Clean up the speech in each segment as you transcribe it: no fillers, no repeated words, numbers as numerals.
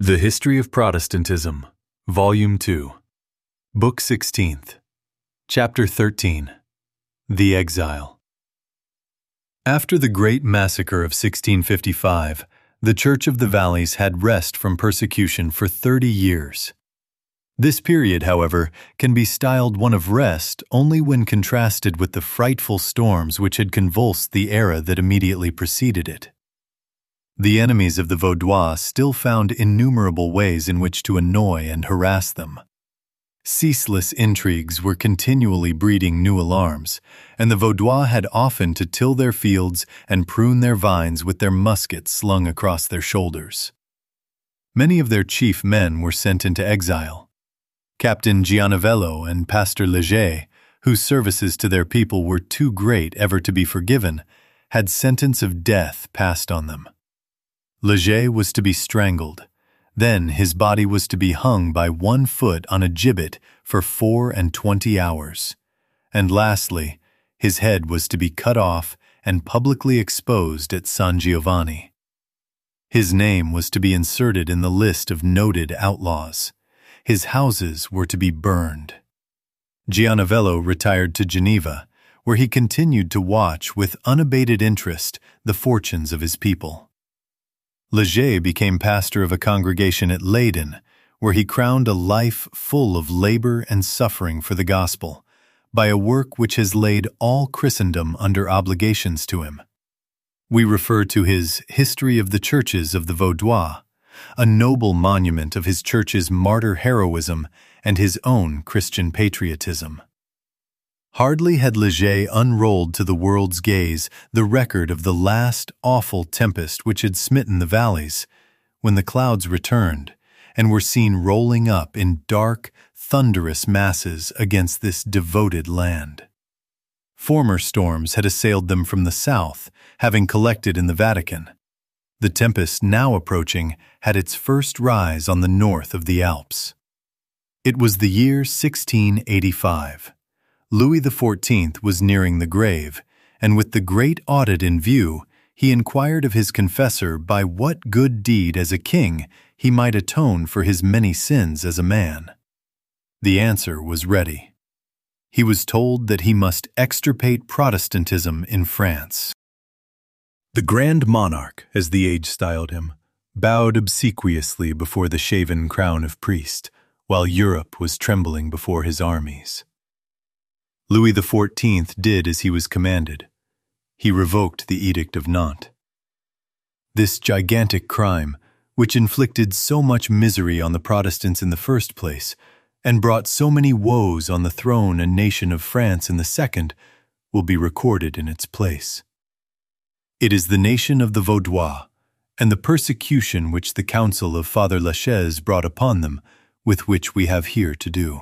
The History of Protestantism, Volume 2, Book 16th, Chapter 13, The Exile. After the Great Massacre of 1655, the Church of the Valleys had rest from persecution for 30 years. This period, however, can be styled one of rest only when contrasted with the frightful storms which had convulsed the era that immediately preceded it. The enemies of the Vaudois still found innumerable ways in which to annoy and harass them. Ceaseless intrigues were continually breeding new alarms, and the Vaudois had often to till their fields and prune their vines with their muskets slung across their shoulders. Many of their chief men were sent into exile. Captain Giannovello and Pastor Leger, whose services to their people were too great ever to be forgiven, had sentence of death passed on them. Leger was to be strangled. Then his body was to be hung by 1 foot on a gibbet for 24 hours. And lastly, his head was to be cut off and publicly exposed at San Giovanni. His name was to be inserted in the list of noted outlaws. His houses were to be burned. Giannovello retired to Geneva, where he continued to watch with unabated interest the fortunes of his people. Leger became pastor of a congregation at Leyden, where he crowned a life full of labor and suffering for the gospel, by a work which has laid all Christendom under obligations to him. We refer to his History of the Churches of the Vaudois, a noble monument of his church's martyr heroism and his own Christian patriotism. Hardly had Leger unrolled to the world's gaze the record of the last awful tempest which had smitten the valleys, when the clouds returned and were seen rolling up in dark, thunderous masses against this devoted land. Former storms had assailed them from the south, having collected in the Vatican. The tempest now approaching had its first rise on the north of the Alps. It was the year 1685. Louis XIV was nearing the grave, and with the great audit in view, he inquired of his confessor by what good deed as a king he might atone for his many sins as a man. The answer was ready. He was told that he must extirpate Protestantism in France. The Grand Monarch, as the age styled him, bowed obsequiously before the shaven crown of priest, while Europe was trembling before his armies. Louis XIV did as he was commanded. He revoked the Edict of Nantes. This gigantic crime, which inflicted so much misery on the Protestants in the first place, and brought so many woes on the throne and nation of France in the second, will be recorded in its place. It is the nation of the Vaudois, and the persecution which the council of Father Lachaise brought upon them, with which we have here to do.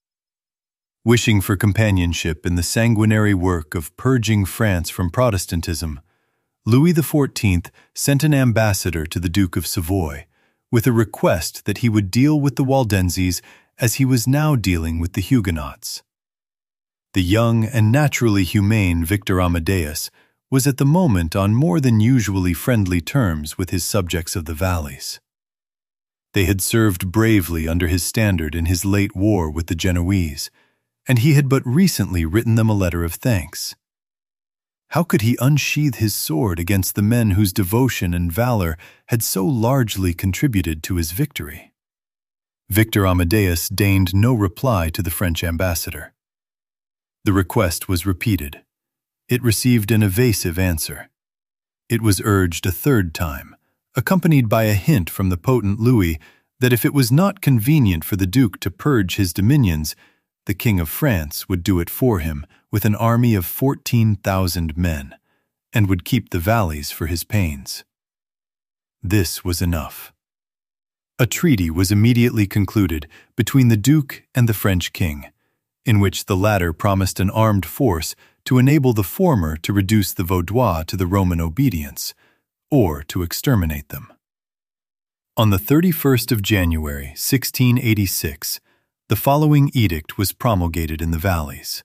Wishing for companionship in the sanguinary work of purging France from Protestantism, Louis XIV sent an ambassador to the Duke of Savoy with a request that he would deal with the Waldenses as he was now dealing with the Huguenots. The young and naturally humane Victor Amadeus was at the moment on more than usually friendly terms with his subjects of the valleys. They had served bravely under his standard in his late war with the Genoese, and he had but recently written them a letter of thanks. How could he unsheathe his sword against the men whose devotion and valor had so largely contributed to his victory? Victor Amadeus deigned no reply to the French ambassador. The request was repeated. It received an evasive answer. It was urged a third time, accompanied by a hint from the potent Louis that if it was not convenient for the Duke to purge his dominions, the King of France would do it for him with an army of 14,000 men, and would keep the valleys for his pains. This was enough. A treaty was immediately concluded between the Duke and the French king, in which the latter promised an armed force to enable the former to reduce the Vaudois to the Roman obedience, or to exterminate them. On the 31st of January, 1686, the following edict was promulgated in the valleys.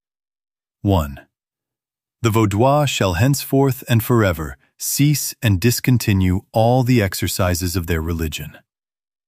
1. The Vaudois shall henceforth and forever cease and discontinue all the exercises of their religion.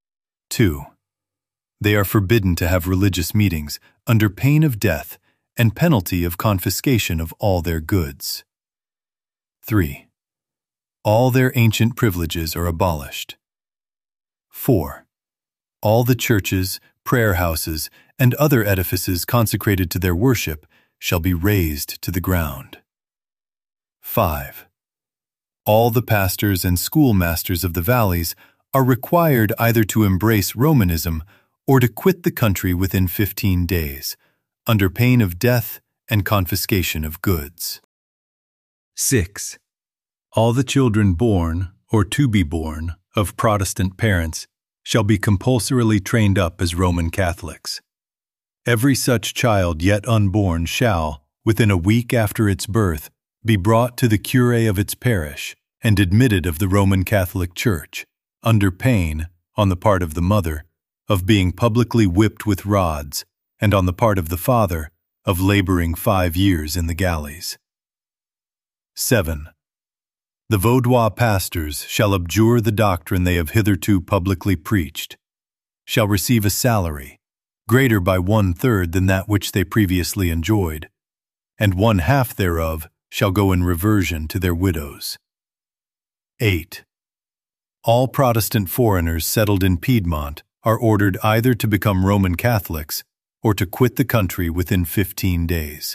2. They are forbidden to have religious meetings under pain of death and penalty of confiscation of all their goods. 3. All their ancient privileges are abolished. 4. All the churches, prayer houses, and other edifices consecrated to their worship shall be razed to the ground. 5. All the pastors and schoolmasters of the valleys are required either to embrace Romanism or to quit the country within 15 days, under pain of death and confiscation of goods. 6. All the children born, or to be born, of Protestant parents shall be compulsorily trained up as Roman Catholics. Every such child yet unborn shall, within a week after its birth, be brought to the curé of its parish and admitted of the Roman Catholic Church, under pain, on the part of the mother, of being publicly whipped with rods, and on the part of the father, of laboring 5 years in the galleys. 7. The Vaudois pastors shall abjure the doctrine they have hitherto publicly preached, shall receive a salary, greater by 1/3 than that which they previously enjoyed, and 1/2 thereof shall go in reversion to their widows. 8. All Protestant foreigners settled in Piedmont are ordered either to become Roman Catholics or to quit the country within 15 days.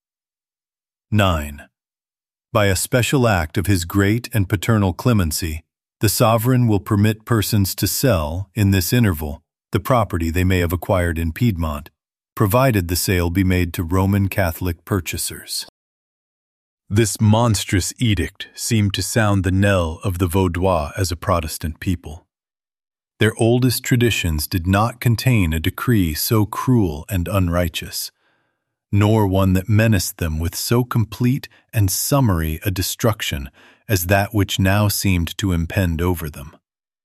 9. By a special act of his great and paternal clemency, the sovereign will permit persons to sell, in this interval, the property they may have acquired in Piedmont, provided the sale be made to Roman Catholic purchasers. This monstrous edict seemed to sound the knell of the Vaudois as a Protestant people. Their oldest traditions did not contain a decree so cruel and unrighteous, nor one that menaced them with so complete and summary a destruction as that which now seemed to impend over them.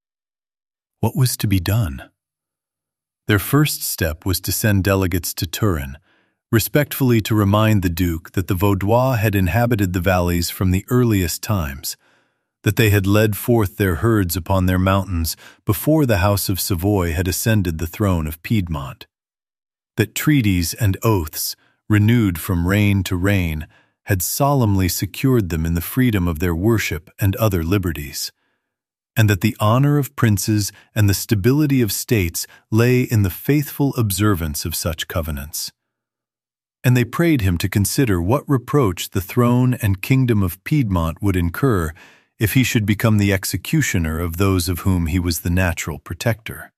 What was to be done? Their first step was to send delegates to Turin, respectfully to remind the Duke that the Vaudois had inhabited the valleys from the earliest times, that they had led forth their herds upon their mountains before the House of Savoy had ascended the throne of Piedmont, that treaties and oaths, renewed from reign to reign, had solemnly secured them in the freedom of their worship and other liberties, and that the honor of princes and the stability of states lay in the faithful observance of such covenants. And they prayed him to consider what reproach the throne and kingdom of Piedmont would incur if he should become the executioner of those of whom he was the natural protector.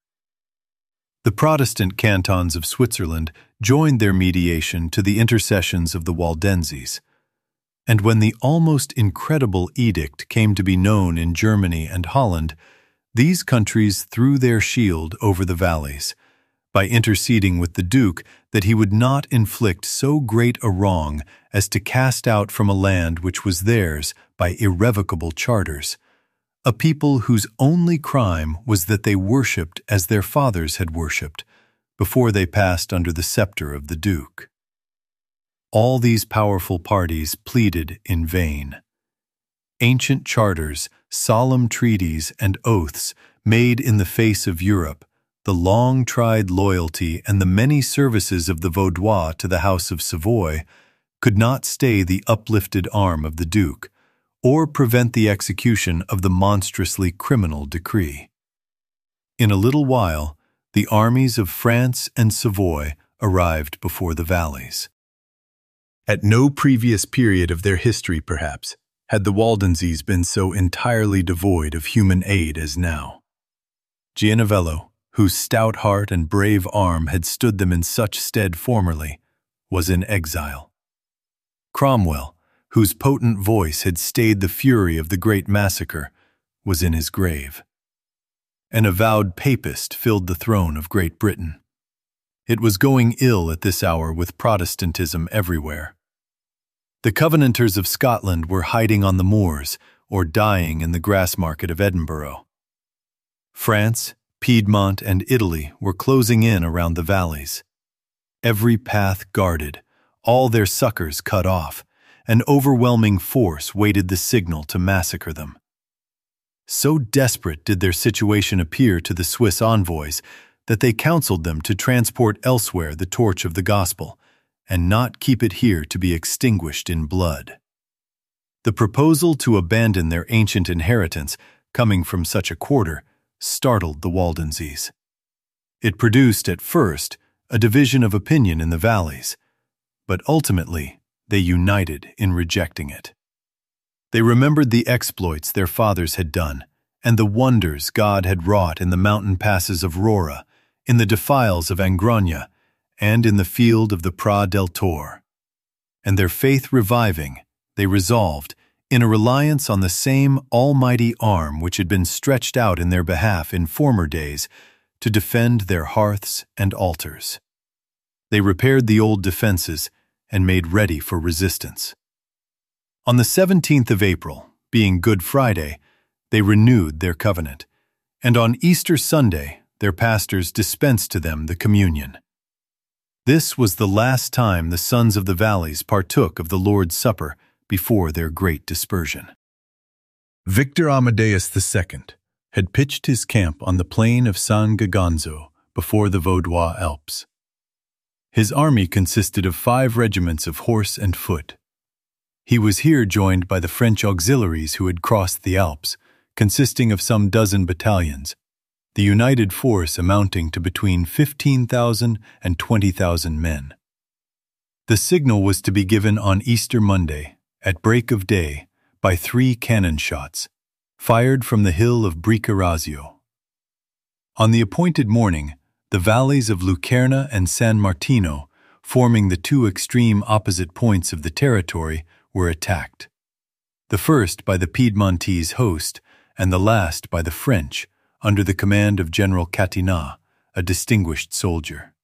The Protestant cantons of Switzerland joined their mediation to the intercessions of the Waldenses, and when the almost incredible edict came to be known in Germany and Holland, these countries threw their shield over the valleys, by interceding with the Duke that he would not inflict so great a wrong as to cast out from a land which was theirs by irrevocable charters, a people whose only crime was that they worshipped as their fathers had worshipped, before they passed under the scepter of the Duke. All these powerful parties pleaded in vain. Ancient charters, solemn treaties, and oaths made in the face of Europe, the long-tried loyalty and the many services of the Vaudois to the House of Savoy could not stay the uplifted arm of the Duke, or prevent the execution of the monstrously criminal decree. In a little while, the armies of France and Savoy arrived before the valleys. At no previous period of their history, perhaps, had the Waldenses been so entirely devoid of human aid as now. Gianovello, whose stout heart and brave arm had stood them in such stead formerly, was in exile. Cromwell, whose potent voice had stayed the fury of the great massacre, was in his grave. An avowed papist filled the throne of Great Britain. It was going ill at this hour with Protestantism everywhere. The Covenanters of Scotland were hiding on the moors or dying in the grass market of Edinburgh. France, Piedmont, and Italy were closing in around the valleys. Every path guarded, all their succors cut off, an overwhelming force waited the signal to massacre them. So desperate did their situation appear to the Swiss envoys that they counseled them to transport elsewhere the torch of the gospel, and not keep it here to be extinguished in blood. The proposal to abandon their ancient inheritance, coming from such a quarter, startled the Waldenses. It produced, at first, a division of opinion in the valleys, but ultimately they united in rejecting it. They remembered the exploits their fathers had done, and the wonders God had wrought in the mountain passes of Rora, in the defiles of Angronia, and in the field of the Pra del Tor. And their faith reviving, they resolved, in a reliance on the same almighty arm which had been stretched out in their behalf in former days, to defend their hearths and altars. They repaired the old defenses and made ready for resistance. On the 17th of April, being Good Friday, they renewed their covenant, and on Easter Sunday their pastors dispensed to them the communion. This was the last time the sons of the valleys partook of the Lord's Supper before their great dispersion. Victor Amadeus II had pitched his camp on the plain of San Gaganzo before the Vaudois Alps. His army consisted of 5 regiments of horse and foot. He was here joined by the French auxiliaries who had crossed the Alps, consisting of some dozen battalions, the united force amounting to between 15,000 and 20,000 men. The signal was to be given on Easter Monday, at break of day, by 3 cannon shots, fired from the hill of Bricarazio. On the appointed morning, the valleys of Lucerna and San Martino, forming the 2 extreme opposite points of the territory, were attacked. The first by the Piedmontese host, and the last by the French, under the command of General Catinat, a distinguished soldier.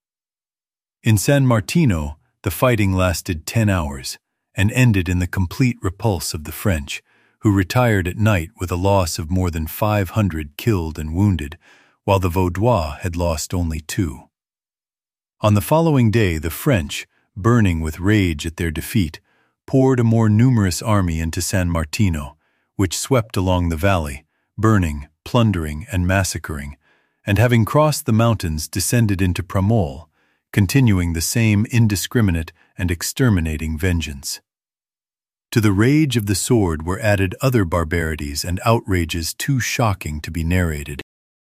In San Martino, the fighting lasted 10 hours, and ended in the complete repulse of the French, who retired at night with a loss of more than 500 killed and wounded, while the Vaudois had lost only 2. On the following day the French, burning with rage at their defeat, poured a more numerous army into San Martino, which swept along the valley, burning, plundering, and massacring, and having crossed the mountains descended into Pramol, continuing the same indiscriminate and exterminating vengeance. To the rage of the sword were added other barbarities and outrages too shocking to be narrated.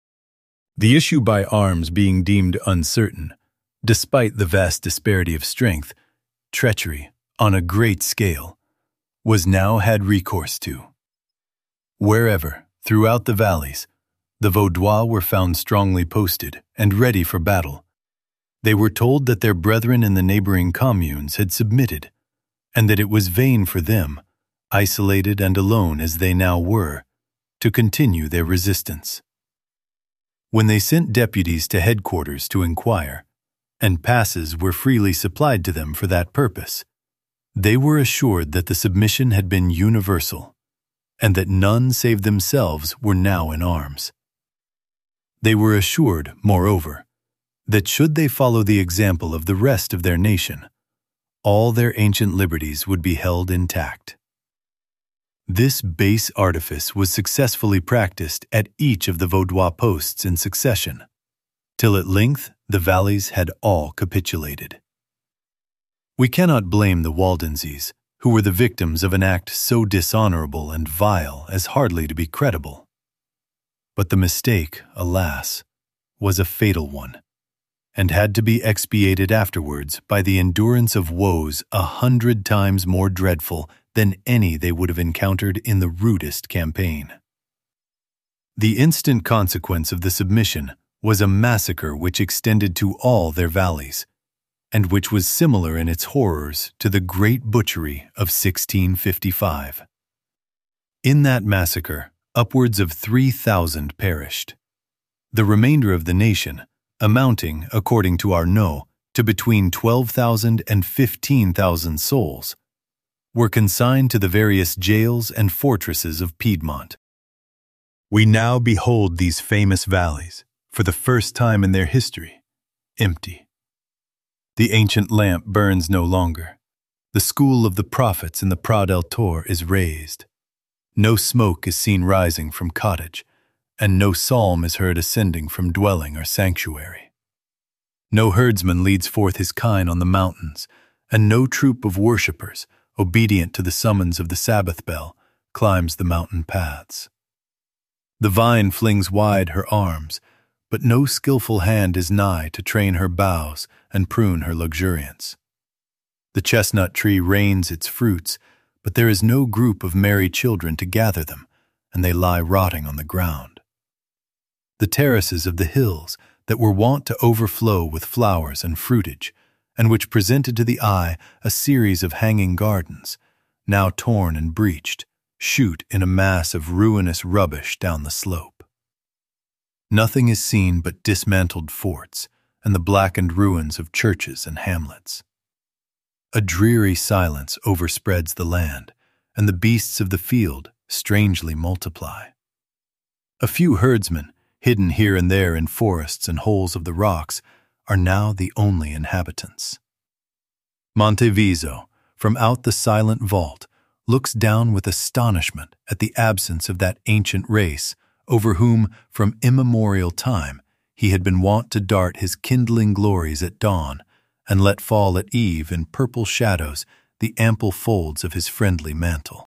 The issue by arms being deemed uncertain, despite the vast disparity of strength, treachery, on a great scale, was now had recourse to. Wherever, throughout the valleys, the Vaudois were found strongly posted and ready for battle, they were told that their brethren in the neighboring communes had submitted, and that it was vain for them, isolated and alone as they now were, to continue their resistance. When they sent deputies to headquarters to inquire, and passes were freely supplied to them for that purpose, they were assured that the submission had been universal, and that none save themselves were now in arms. They were assured, moreover, that should they follow the example of the rest of their nation, all their ancient liberties would be held intact. This base artifice was successfully practiced at each of the Vaudois posts in succession, till at length the valleys had all capitulated. We cannot blame the Waldenses, who were the victims of an act so dishonorable and vile as hardly to be credible. But the mistake, alas, was a fatal one, and had to be expiated afterwards by the endurance of woes 100 times more dreadful than any they would have encountered in the rudest campaign. The instant consequence of the submission was a massacre which extended to all their valleys, and which was similar in its horrors to the great butchery of 1655. In that massacre, upwards of 3,000 perished. The remainder of the nation, amounting, according to Arnaud, to between 12,000 and 15,000 souls, were consigned to the various jails and fortresses of Piedmont. We now behold these famous valleys, for the first time in their history, empty. The ancient lamp burns no longer. The school of the prophets in the Pra del Tor is razed. No smoke is seen rising from cottage, and no psalm is heard ascending from dwelling or sanctuary. No herdsman leads forth his kine on the mountains, and no troop of worshippers, obedient to the summons of the Sabbath bell, climbs the mountain paths. The vine flings wide her arms, but no skillful hand is nigh to train her boughs and prune her luxuriance. The chestnut tree rains its fruits, but there is no group of merry children to gather them, and they lie rotting on the ground. The terraces of the hills that were wont to overflow with flowers and fruitage, and which presented to the eye a series of hanging gardens, now torn and breached, shoot in a mass of ruinous rubbish down the slope. Nothing is seen but dismantled forts and the blackened ruins of churches and hamlets. A dreary silence overspreads the land, and the beasts of the field strangely multiply. A few herdsmen, hidden here and there in forests and holes of the rocks, are now the only inhabitants. Monteviso, from out the silent vault, looks down with astonishment at the absence of that ancient race over whom, from immemorial time, he had been wont to dart his kindling glories at dawn and let fall at eve in purple shadows the ample folds of his friendly mantle.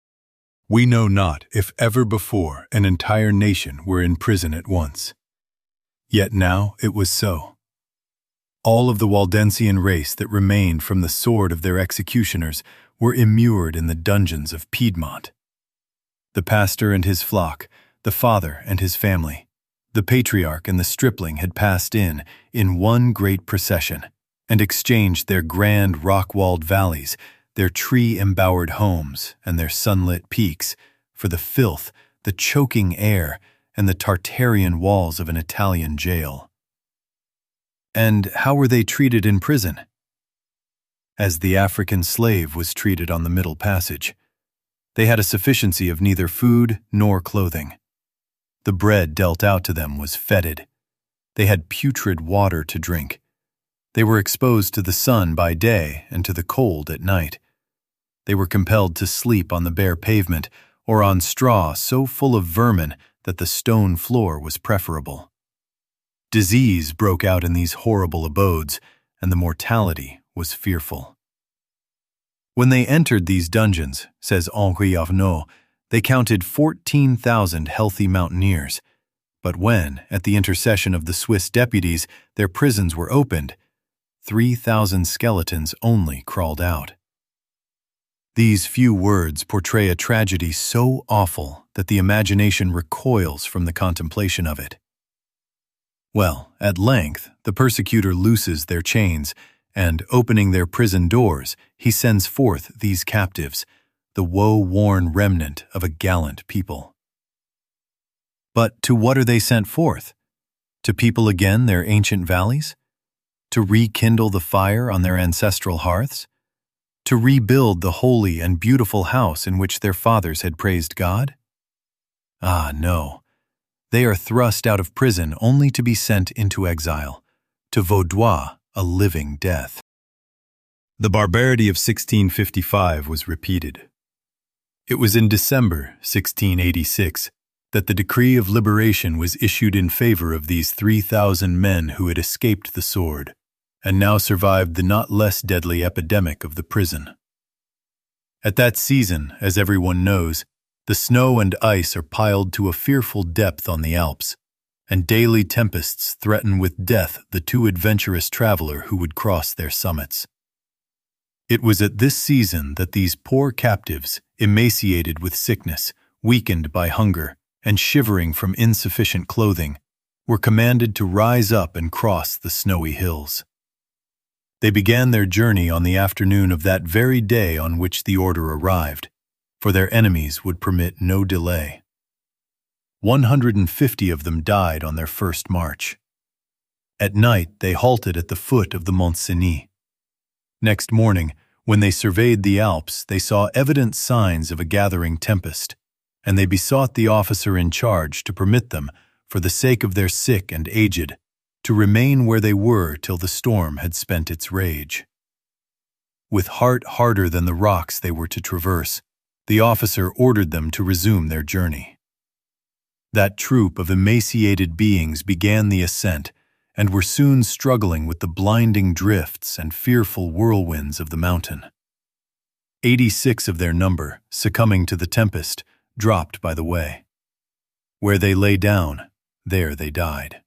We know not if ever before an entire nation were in prison at once. Yet now it was so. All of the Waldensian race that remained from the sword of their executioners were immured in the dungeons of Piedmont. The pastor and his flock, the father and his family, the patriarch and the stripling had passed in one great procession, and exchanged their grand rock-walled valleys, their tree-embowered homes, and their sunlit peaks for the filth, the choking air, and the Tartarian walls of an Italian jail. And how were they treated in prison? As the African slave was treated on the Middle Passage. They had a sufficiency of neither food nor clothing. The bread dealt out to them was fetid. They had putrid water to drink. They were exposed to the sun by day and to the cold at night. They were compelled to sleep on the bare pavement or on straw so full of vermin that the stone floor was preferable. Disease broke out in these horrible abodes, and the mortality was fearful. When they entered these dungeons, says Henri Arnaud, they counted 14,000 healthy mountaineers, but when, at the intercession of the Swiss deputies, their prisons were opened, 3,000 skeletons only crawled out. These few words portray a tragedy so awful that the imagination recoils from the contemplation of it. Well, at length, the persecutor looses their chains, and, opening their prison doors, he sends forth these captives, the woe-worn remnant of a gallant people. But to what are they sent forth? To people again their ancient valleys? To rekindle the fire on their ancestral hearths? To rebuild the holy and beautiful house in which their fathers had praised God? Ah, no. They are thrust out of prison only to be sent into exile, to Vaudois, a living death. The barbarity of 1655 was repeated. It was in December 1686 that the decree of liberation was issued in favor of these 3,000 men who had escaped the sword, and now survived the not less deadly epidemic of the prison. At that season, as everyone knows, the snow and ice are piled to a fearful depth on the Alps, and daily tempests threaten with death the too adventurous traveler who would cross their summits. It was at this season that these poor captives, emaciated with sickness, weakened by hunger, and shivering from insufficient clothing, were commanded to rise up and cross the snowy hills. They began their journey on the afternoon of that very day on which the order arrived, for their enemies would permit no delay. 150 of them died on their first march. At night they halted at the foot of the Mont Cenis. Next morning, when they surveyed the Alps, they saw evident signs of a gathering tempest, and they besought the officer in charge to permit them, for the sake of their sick and aged, to remain where they were till the storm had spent its rage. With heart harder than the rocks they were to traverse, the officer ordered them to resume their journey. That troop of emaciated beings began the ascent and were soon struggling with the blinding drifts and fearful whirlwinds of the mountain. 86 of their number, succumbing to the tempest, dropped by the way. Where they lay down, there they died.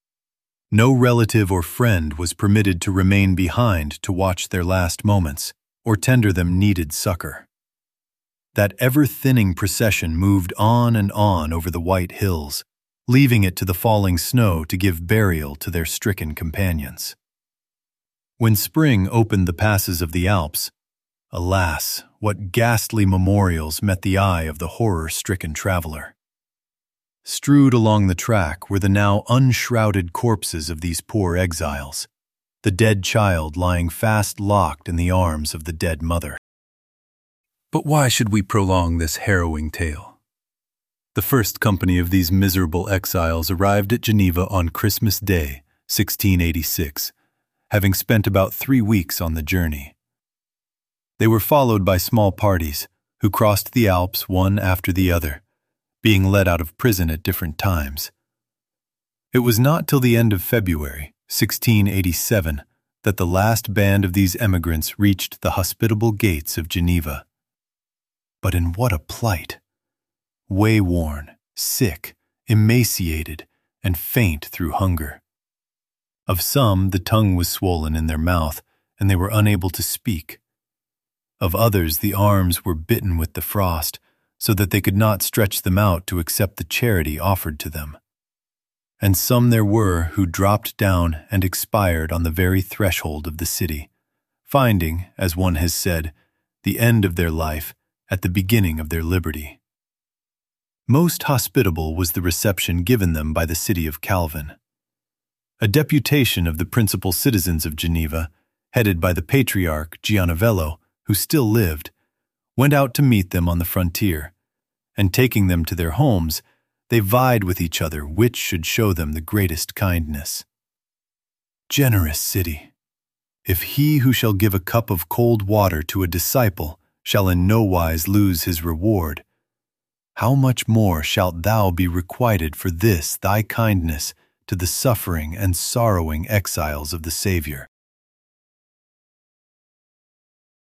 No relative or friend was permitted to remain behind to watch their last moments or tender them needed succor. That ever-thinning procession moved on and on over the white hills, leaving it to the falling snow to give burial to their stricken companions. When spring opened the passes of the Alps, alas, what ghastly memorials met the eye of the horror-stricken traveler. Strewed along the track were the now unshrouded corpses of these poor exiles, the dead child lying fast locked in the arms of the dead mother. But why should we prolong this harrowing tale? The first company of these miserable exiles arrived at Geneva on Christmas Day, 1686, having spent about 3 weeks on the journey. They were followed by small parties, who crossed the Alps one after the other, being let out of prison at different times. It was not till the end of February, 1687, that the last band of these emigrants reached the hospitable gates of Geneva. But in what a plight! Wayworn, sick, emaciated, and faint through hunger. Of some, the tongue was swollen in their mouth, and they were unable to speak. Of others, the arms were bitten with the frost, so that they could not stretch them out to accept the charity offered to them. And some there were who dropped down and expired on the very threshold of the city, finding, as one has said, the end of their life at the beginning of their liberty. Most hospitable was the reception given them by the city of Calvin. A deputation of the principal citizens of Geneva, headed by the patriarch Giannovello, who still lived, went out to meet them on the frontier, and taking them to their homes, they vied with each other which should show them the greatest kindness. Generous city! If he who shall give a cup of cold water to a disciple shall in no wise lose his reward, how much more shalt thou be requited for this thy kindness to the suffering and sorrowing exiles of the Savior?